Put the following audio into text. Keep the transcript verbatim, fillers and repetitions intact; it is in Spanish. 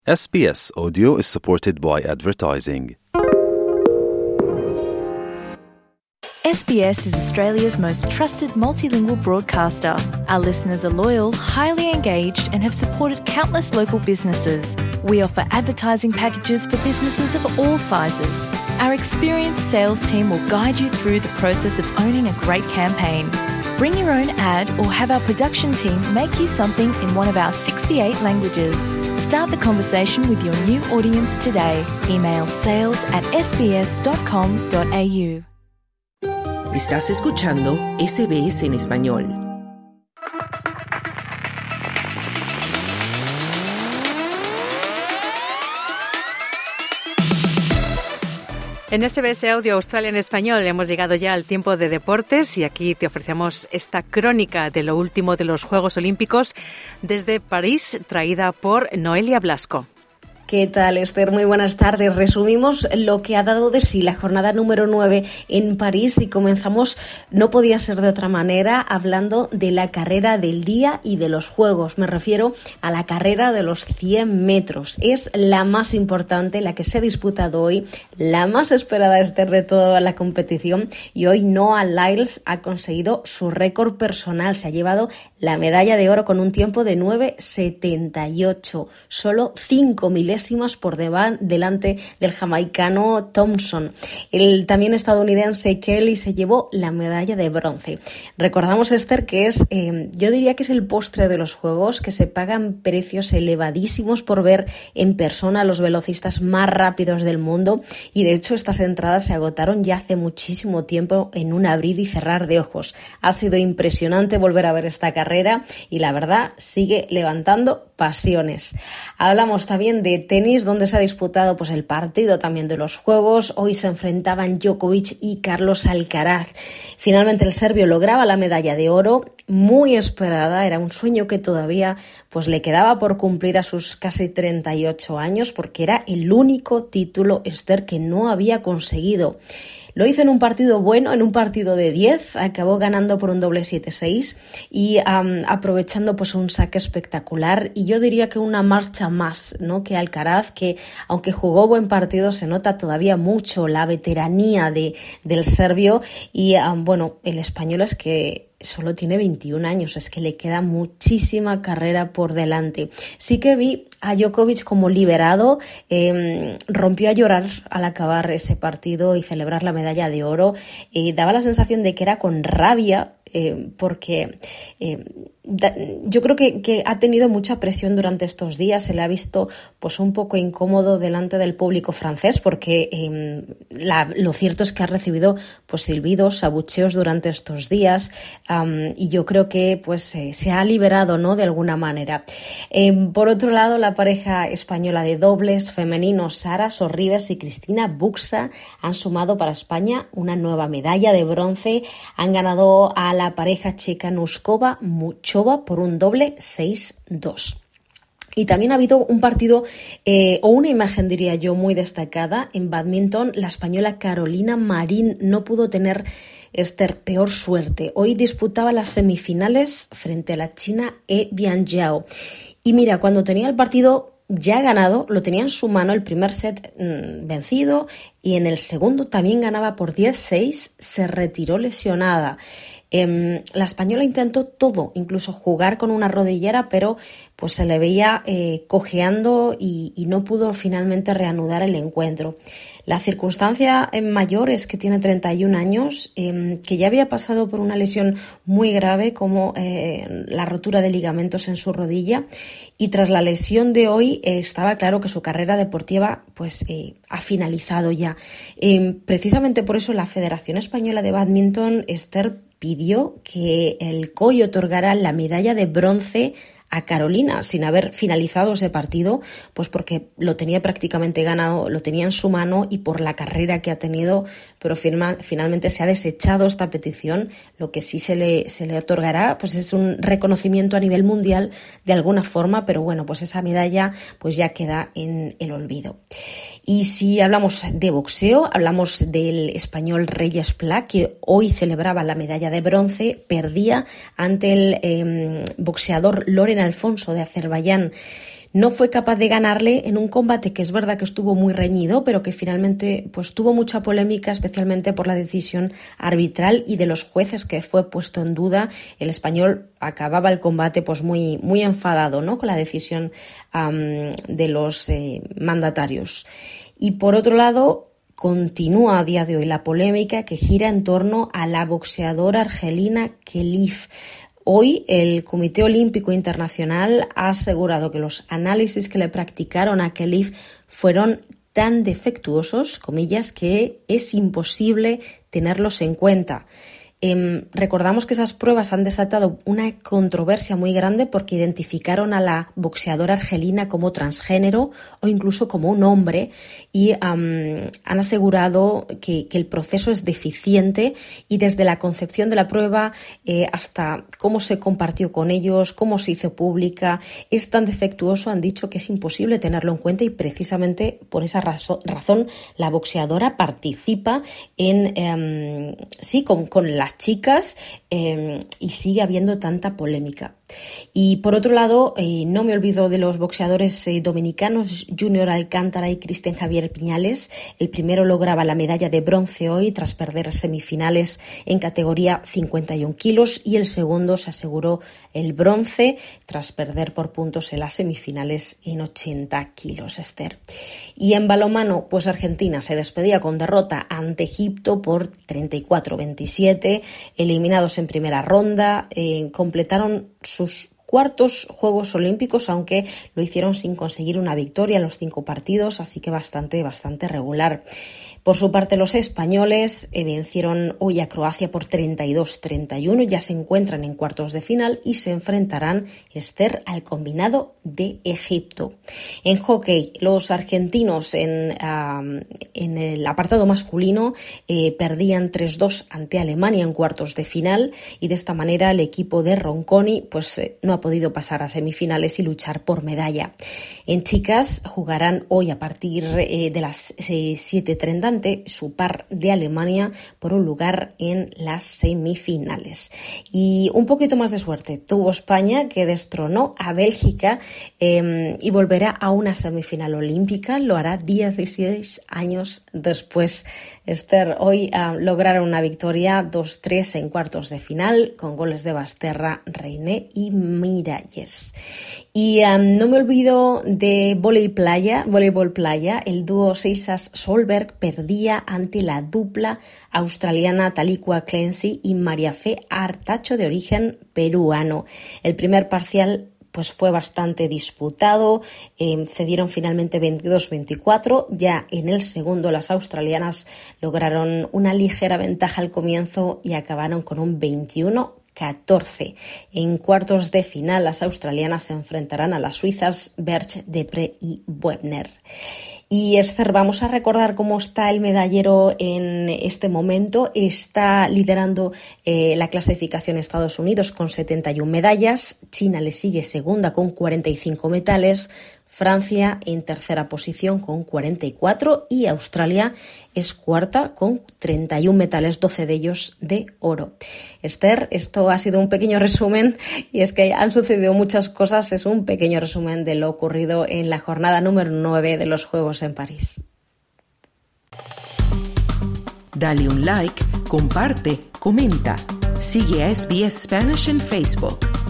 S B S Audio is supported by advertising. S B S is Australia's most trusted multilingual broadcaster. Our listeners are loyal, highly engaged, and have supported countless local businesses. We offer advertising packages for businesses of all sizes. Our experienced sales team will guide you through the process of owning a great campaign. Bring your own ad or have our production team make you something in one of our sixty-eight languages. Start the conversation with your new audience today. Email sales at s b s dot com dot a u. Estás escuchando S B S en español. En S B S Audio Australia en español hemos llegado ya al tiempo de deportes y aquí te ofrecemos esta crónica de lo último de los Juegos Olímpicos desde París, traída por Noelia Blasco. ¿Qué tal, Esther? Muy buenas tardes. Resumimos lo que ha dado de sí la jornada número nueve en París y comenzamos, no podía ser de otra manera, hablando de la carrera del día y de los Juegos. Me refiero a la carrera de los cien metros. Es la más importante, la que se ha disputado hoy, la más esperada, Esther, de toda la competición. Y hoy Noah Lyles ha conseguido su récord personal. Se ha llevado la medalla de oro con un tiempo de nueve setenta y ocho. Solo cinco milésimas por deban, delante del jamaicano Thompson. El también estadounidense Kelly se llevó la medalla de bronce. Recordamos, Esther, que es, eh, yo diría que es el postre de los Juegos, que se pagan precios elevadísimos por ver en persona a los velocistas más rápidos del mundo y de hecho estas entradas se agotaron ya hace muchísimo tiempo en un abrir y cerrar de ojos. Ha sido impresionante volver a ver esta carrera y la verdad sigue levantando pasiones. Hablamos también de tenis, donde se ha disputado pues el partido también de los Juegos. Hoy se enfrentaban Djokovic y Carlos Alcaraz. Finalmente el serbio lograba la medalla de oro, muy esperada. Era un sueño que todavía pues le quedaba por cumplir a sus casi treinta y ocho años, porque era el único título, Esther, que no había conseguido. Lo hizo en un partido bueno, en un partido de diez, acabó ganando por un doble siete seis y um, aprovechando pues un saque espectacular y yo diría que una marcha más, ¿no?, que Alcaraz, que aunque jugó buen partido se nota todavía mucho la veteranía de, del serbio y um, bueno, el español es que solo tiene veintiún años, es que le queda muchísima carrera por delante. Sí que vi a Djokovic como liberado, eh, rompió a llorar al acabar ese partido y celebrar la medalla de oro. Eh, daba la sensación de que era con rabia, eh, porque eh, da, yo creo que, que ha tenido mucha presión durante estos días. Se le ha visto pues un poco incómodo delante del público francés, porque eh, la, lo cierto es que ha recibido pues silbidos, abucheos durante estos días. Um, y yo creo que pues eh, se ha liberado, ¿no?, de alguna manera. Eh, por otro lado, la pareja española de dobles femeninos, Sara Sorribes y Cristina Buxa, han sumado para España una nueva medalla de bronce. Han ganado a la pareja checa Nuskova Muchova por un doble seis dos. Y también ha habido un partido, eh, o una imagen diría yo, muy destacada en bádminton. La española Carolina Marín no pudo tener, Esther, peor suerte. Hoy disputaba las semifinales frente a la china He Bianjiao. Y mira, cuando tenía el partido ya ganado, lo tenía en su mano, el primer set mmm, vencido, y en el segundo también ganaba por diez seis, se retiró lesionada. Eh, la española intentó todo, incluso jugar con una rodillera, pero pues se le veía eh, cojeando y, y no pudo finalmente reanudar el encuentro. La circunstancia mayor es que tiene treinta y un años, eh, que ya había pasado por una lesión muy grave como eh, la rotura de ligamentos en su rodilla, y tras la lesión de hoy eh, estaba claro que su carrera deportiva pues eh, ha finalizado ya. Eh, precisamente por eso la Federación Española de Bádminton, Esther, pidió que el C O I otorgara la medalla de bronce a Carolina sin haber finalizado ese partido, pues porque lo tenía prácticamente ganado, lo tenía en su mano y por la carrera que ha tenido, pero firma, finalmente se ha desechado esta petición. Lo que sí se le, se le otorgará pues es un reconocimiento a nivel mundial de alguna forma, pero bueno, pues esa medalla pues ya queda en el olvido. Y si hablamos de boxeo, hablamos del español Reyes Pla, que hoy celebraba la medalla de bronce, perdía ante el eh, boxeador Loren Alfonso de Azerbaiyán. no fue capaz de ganarle en un combate que es verdad que estuvo muy reñido, pero que finalmente pues tuvo mucha polémica, especialmente por la decisión arbitral y de los jueces, que fue puesto en duda. El español acababa el combate pues muy, muy enfadado, ¿no?, con la decisión um, de los eh, mandatarios. Y por otro lado, continúa a día de hoy la polémica que gira en torno a la boxeadora argelina Khelif. Hoy el Comité Olímpico Internacional ha asegurado que los análisis que le practicaron a Khelif fueron tan defectuosos, comillas, que es imposible tenerlos en cuenta. Eh, recordamos que esas pruebas han desatado una controversia muy grande porque identificaron a la boxeadora argelina como transgénero o incluso como un hombre y um, han asegurado que, que el proceso es deficiente, y desde la concepción de la prueba eh, hasta cómo se compartió con ellos, cómo se hizo pública, es tan defectuoso, han dicho que es imposible tenerlo en cuenta, y precisamente por esa razo- razón la boxeadora participa en eh, sí con, con las chicas eh, y sigue habiendo tanta polémica. Y por otro lado, eh, no me olvido de los boxeadores eh, dominicanos Junior Alcántara y Cristian Javier Piñales. El primero lograba la medalla de bronce hoy tras perder semifinales en categoría cincuenta y un kilos, y el segundo se aseguró el bronce tras perder por puntos en las semifinales en ochenta kilos, Esther. Y en balonmano, pues Argentina se despedía con derrota ante Egipto por treinta y cuatro a veintisiete, eliminados en primera ronda, eh, completaron sus cuartos Juegos Olímpicos, aunque lo hicieron sin conseguir una victoria en los cinco partidos, así que bastante, bastante regular. Por su parte, los españoles eh, vencieron hoy a Croacia por treinta y dos a treinta y uno, ya se encuentran en cuartos de final y se enfrentarán, Esther, al combinado de Egipto. En hockey, los argentinos en, uh, en el apartado masculino eh, perdían tres dos ante Alemania en cuartos de final, y de esta manera el equipo de Ronconi pues, eh, no ha podido pasar a semifinales y luchar por medalla. En chicas jugarán hoy a partir eh, de las eh, siete treinta ante su par de Alemania por un lugar en las semifinales. Y un poquito más de suerte tuvo España, que destronó a Bélgica eh, y volverá a una semifinal olímpica. Lo hará dieciséis años después. Esther, hoy uh, lograron una victoria dos tres en cuartos de final con goles de Basterra, Reiné y Miralles. Y um, no me olvido de vóley playa, voleibol playa. El dúo Seixas-Solberg perdía ante la dupla australiana Talikwa Clancy y María Fe Artacho, de origen peruano. El primer parcial pues fue bastante disputado, eh, cedieron finalmente veintidós a veinticuatro, ya en el segundo las australianas lograron una ligera ventaja al comienzo y acabaron con un veintiuno a catorce. En cuartos de final las australianas se enfrentarán a las suizas Berch, Depre y Webner. Y Esther, vamos a recordar cómo está el medallero en este momento. Está liderando eh, la clasificación Estados Unidos con setenta y una medallas, China le sigue segunda con cuarenta y cinco metales, Francia en tercera posición con cuarenta y cuatro y Australia es cuarta con treinta y uno metales, doce de ellos de oro. Esther, esto ha sido un pequeño resumen, y es que han sucedido muchas cosas. Es un pequeño resumen de lo ocurrido en la jornada número nueve de los Juegos en París. Dale un like, comparte, comenta. Sigue a S B S Spanish en Facebook.